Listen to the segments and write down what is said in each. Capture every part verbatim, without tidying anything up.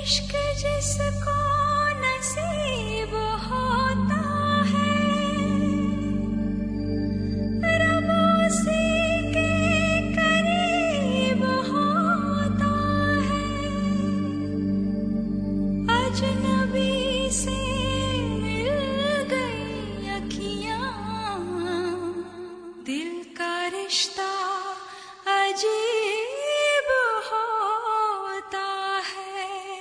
इश्क जिसको नसीब होता है रब उसी के करीब होता है। अजनबी से मिल गई अखियां, दिल का रिश्ता अजीब होता है।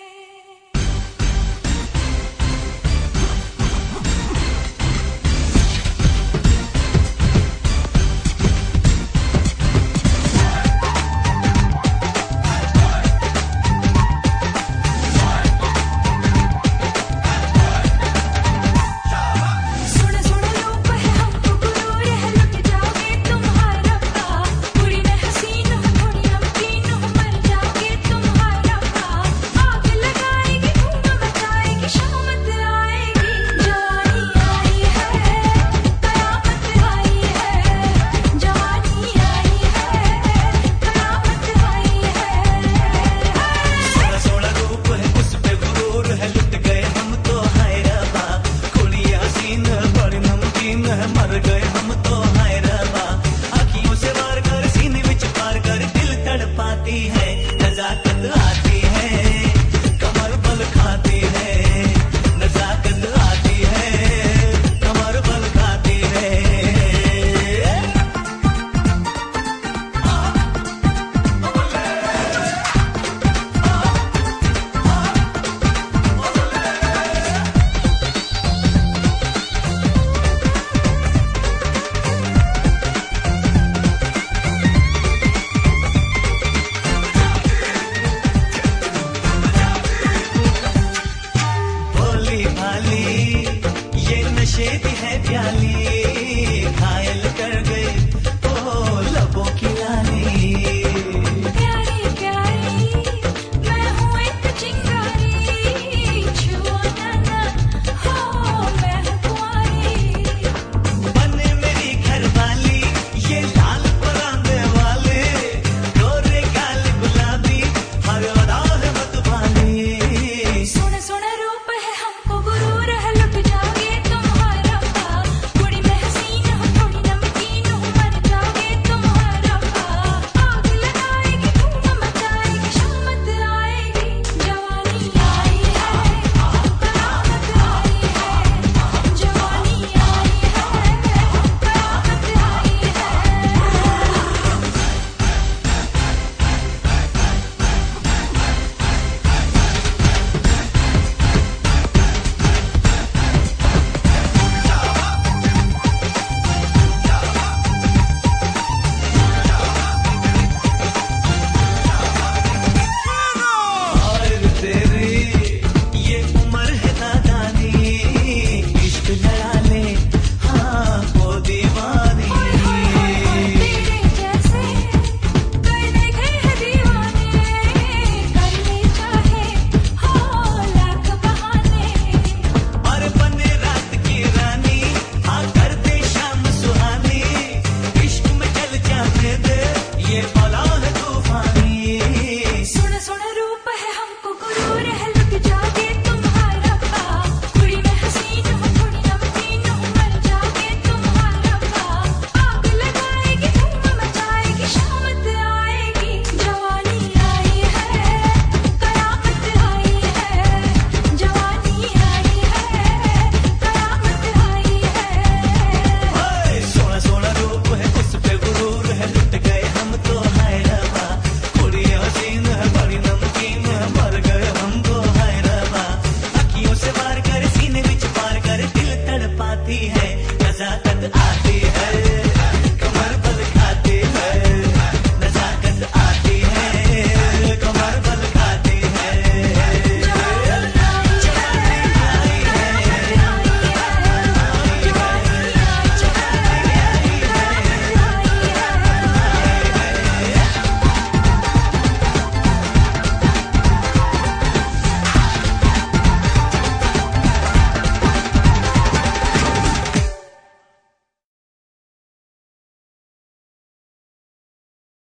सुनो सुनो लोग है हमको गुरूर है, लग जाओगे तुम्हारा का। कुड़ी में हसीन हो थोड़ी नमकीन हो, मर जाओगे तुम्हारा का। आग लगाएगी धूम मचाएगी, शामत आएगी। जवानी आई है, कयामत आई है। जवानी आई है, कयामत आई है। सोलह सोलह रूप है उस पे गुरूर है, लुट गए हम तो हाय रबा। कुड़ी हसीन बड़ी नमकीन है, मर गए हम तो हाय रबा। आँखियों से वार कर सीने विच पार कर दिल तड़पाती है। नजाकत आती है कमर बल खाती है, नजाकत आती है कमर बल खाती है। भोली भाली ये नशे की है प्याली,